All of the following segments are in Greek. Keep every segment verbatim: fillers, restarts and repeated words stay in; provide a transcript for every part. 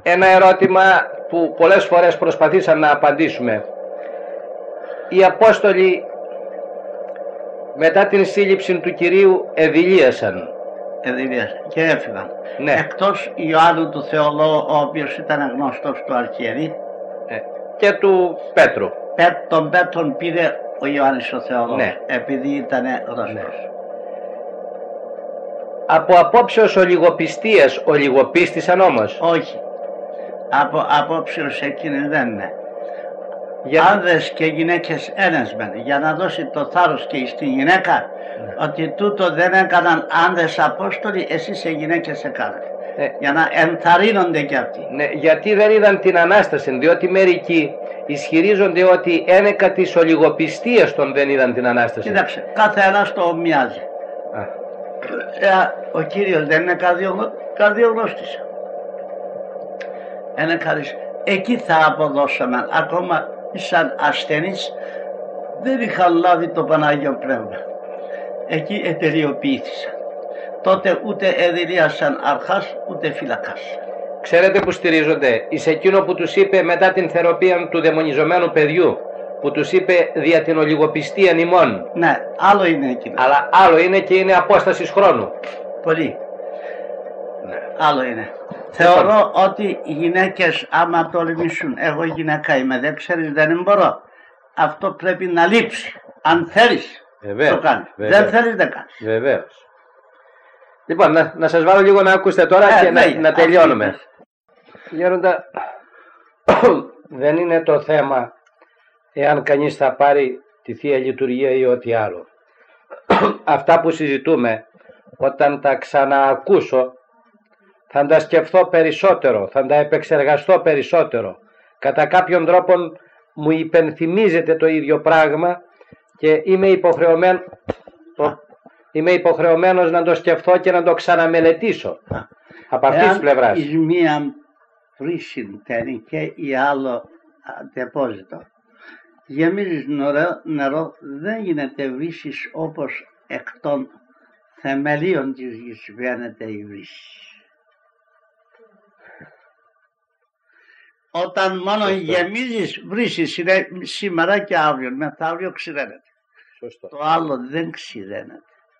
ένα ερώτημα που πολλές φορές προσπαθήσαμε να απαντήσουμε. Οι Απόστολοι μετά την σύλληψη του Κυρίου εδηλίασαν. Εδηλίασαν και έφυγαν. Ναι. Εκτός Ιωάννου του Θεολόγου, ο οποίος ήταν γνωστός του Αρχιερεί. Ε, και του Πέτρου. Πέ, τον Πέτρον πήρε ο Ιωάννης ο Θεολόγος, ναι. επειδή ήταν γνωστός. Ναι. Από απόψεως ολιγοπιστίας, ολιγοπίστησαν όμως. Όχι. Από απόψεως εκείνη δεν είναι. Για... Άνδρες και γυναίκες ένας μεν, για να δώσει το θάρρος και στη γυναίκα, ναι. ότι τούτο δεν έκαναν άνδρες Απόστολοι, εσείς οι γυναίκες έκανατε. Ναι. Για να ενθαρρύνονται κι αυτοί. Ναι, γιατί δεν είδαν την Ανάσταση, διότι μερικοί ισχυρίζονται ότι ένεκα της ολιγοπιστίας των δεν είδαν την Ανάσταση. Κοίταξε, κάθε ένας το ομοιάζει. Α. Ε, ο Κύριος δεν είναι καρδιογνω... καρδιογνώστης. Είναι καρδιογνώστης. Εκεί θα αποδώσαμε, ακόμα σαν ασθενείς δεν είχαν λάβει το Πανάγιο Πνεύμα. Εκεί εταιρειοποιήθησαν. Τότε ούτε εδηλίασαν αρχάς ούτε φυλακάς. Ξέρετε που στηρίζονται, εις εκείνο που τους είπε μετά την θεραπεία του δαιμονιζομένου παιδιού, που τους είπε δια την ολιγοπιστία ημών. Ναι, άλλο είναι εκείνο. Αλλά άλλο είναι και είναι απόστασης χρόνου. Πολύ. Ναι. Άλλο είναι. Θεωρώ ότι οι γυναίκες άμα τολμήσουν, εγώ γυναίκα είμαι, δεν ξέρεις, δεν μπορώ. Αυτό πρέπει να λείψει. Αν θέλεις, βεβαίως, το κάνεις. Βεβαίως. Δεν θέλεις, δεν κάνεις. Βεβαίως. Λοιπόν, να, να σας βάλω λίγο να ακούσετε τώρα ε, και ναι, να, να τελειώνουμε. Γέροντα, δεν είναι το θέμα εάν κανείς θα πάρει τη Θεία Λειτουργία ή ό,τι άλλο. Αυτά που συζητούμε, όταν τα ξαναακούσω, θα τα σκεφτώ περισσότερο, θα τα επεξεργαστώ περισσότερο. Κατά κάποιον τρόπο μου υπενθυμίζεται το ίδιο πράγμα και είμαι υποχρεωμένο, είμαι υποχρεωμένος να το σκεφτώ και να το ξαναμελετήσω. Από αυτής της πλευράς. Εις μία βρύση τένει και η άλλο τεπόζιτο. Γεμίζεις νερό, νερό, δεν γίνεται βρύσης όπως εκ των θεμελίων της γης βγαίνεται η βρύση. Όταν μόνο Σωστό. Γεμίζεις βρύσης είναι σήμερα και αύριο, μεθαύριο ξηραίνεται. Σωστό. Το άλλο δεν ξηραίνεται.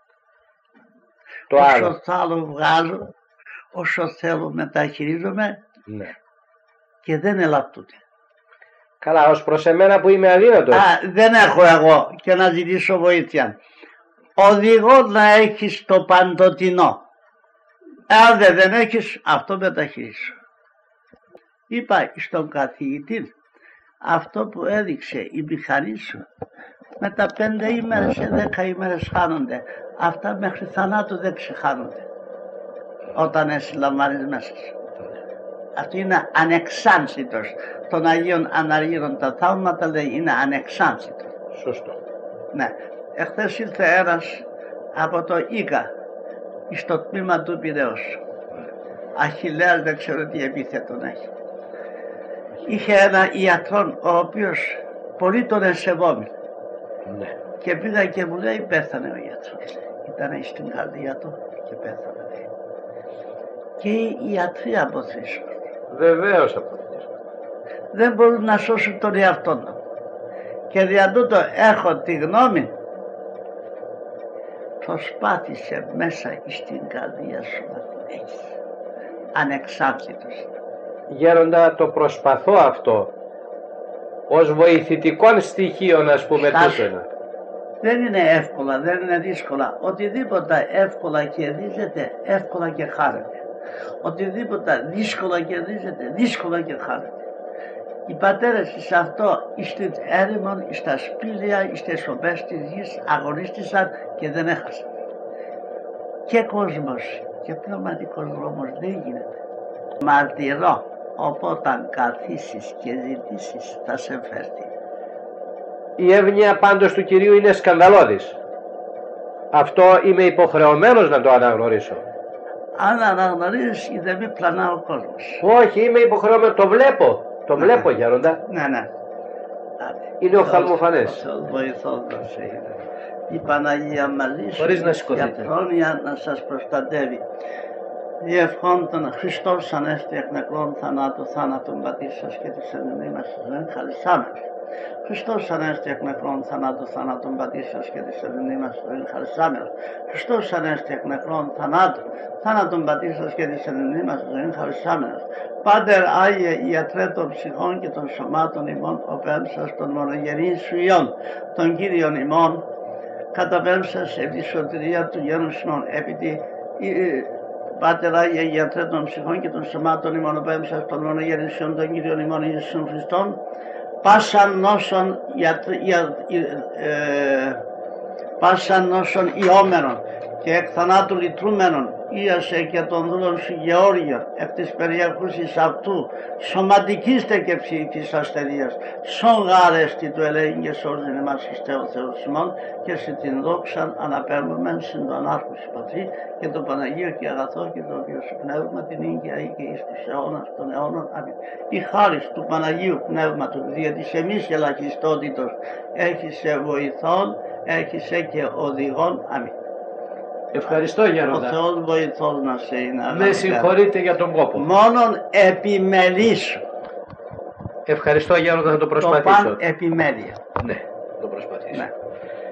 Το όσο άλλο. θα άλλο βγάζω, όσο θέλω μεταχειρίζομαι ναι. και δεν ελαπτούνται. Καλά, ως προς εμένα που είμαι αδύνατος. Α, δεν έχω εγώ και να ζητήσω βοήθεια. Οδηγώ να έχεις το παντοτινό. Αν δεν, δεν έχεις, αυτό μεταχειρίσω. Είπα στον καθηγητή, αυτό που έδειξε η μηχανή σου, με τα πέντε ημέρες σε δέκα ημέρες χάνονται. Αυτά μέχρι θανάτου δεν ξεχάνονται. Όταν εσύ λαμβάνεις μέσα σου. Αυτό είναι ανεξάνσιτος. Των Αγίων Αναργύρων τα θαύματα λέει είναι ανεξάνσιτο. Σωστό. Ναι. Εχθές ήρθε ένας από το Ίκα στο τμήμα του Πειραιώς. Αχιλλέας, δεν ξέρω τι επίθετο να έχει. Είχε ένα ιατρό ο οποίος πολύ τον εσεβόμει. Ναι. Και πήγα και μου λέει πέθανε ο ιατρός. Ήταν στην καρδιά του και πέθανε. Λέει. Και οι ιατροί αποθήσουν. Βεβαίως αποθήσουν. Δεν μπορούν να σώσουν τον εαυτό του. Και δια τούτο έχω τη γνώμη, προσπάθησε μέσα στην καρδία σου να την έχεις. Ανεξάρτητος. Γέροντα, το προσπαθώ αυτό ως βοηθητικών στοιχείων, ας πούμε. Τούτο. Δεν είναι εύκολα, δεν είναι δύσκολα. Οτιδήποτε εύκολα κερδίζεται, εύκολα και χάνεται. Οτιδήποτε δύσκολα κερδίζεται, δύσκολα και χάνεται. Οι πατέρες σε αυτό στην έρημον, στα σπήλαια, στις σοπές της γης αγωνίστησαν και δεν έχασαν. Και κόσμος και πνευματικός δρόμος δεν γίνεται. Μαρτυρώ, οπότε καθίσεις και ζητήσεις θα σε φέρει. Η εύνοια πάντως του Κυρίου είναι σκανδαλώδης. Αυτό είμαι υποχρεωμένος να το αναγνωρίσω. Αν αναγνωρίζεις δεν με πλανά ο κόσμος. Όχι, είμαι υποχρεωμένος, το βλέπω. Το βλέπω, Γέροντα. Ναι, ναι. Είναι οφθαλμοφανές. Ο βοηθός μας είναι. Η Παναγία μαζί σου, χωρίς να σηκωθείτε, για πρόνοια να σας προστατεύει. Διευχών τον Χριστός Ανέστη εκ νεκρών θανάτου θάνατον πατήσας και της ενημίμας ζωή χαρισάμενος. Χριστός Ανέστη εκ νεκρών θανάτου θάνατον πατήσας και της ενημίμας ζωή χαρισάμενος. Χριστός Ανέστη εκ νεκρών θανάτου θάνατον πατήσας και της ενημίμας ζωή χαρισάμενος. Πάτερ Άγιε ιατρέ των ψυχών και των σωμάτων ημών, οπέμψας των μονογενείς σου Υιών, των Κύριων ημών, καταπέμψας επί τη σωτηρία του γένους ημών, επί τη Πάτερ Άγιε ιατρέ των ψυχών και των σωμάτων ημών, οπέμψας των μονογενείς Υιών, των Κύριων ημών Ιησούν Χριστών, πάσαν νόσων, ε, πάσαν νόσων ιόμενων και εκ θανάτου λυτρούμενων, ίασε και των δούλων σου Γεώργιο, εκ της περιέχουσης αυτού, σωματικήστε και ψυχικής ασθενείας, σον γάρεστη του ελέγγυ και σώζειν εμάς εις Θεό Θεός ημών, και σε την δόξαν αναπέμπομεν συν τον άρχουσι Πατρί και το Παναγίο και αγαθό και το Οποίο σου Πνεύμα, την ίγκαια ή και εις τους αιώνας των αιώνων. Αμήν. Η χάρις του Παναγίου Πνεύματος, δια της εμείς ελαχιστότητος, έχισε βοηθών, έχισε και οδηγών. Αμήν. Ευχαριστώ Γέροντα. Ο Θεός βοηθός να σε είναι. Με συγχωρείτε για τον κόπο. Μόνον επιμελήσου. Ευχαριστώ Γέροντα, θα το προσπαθήσω. Το παν επιμέλεια. Ναι.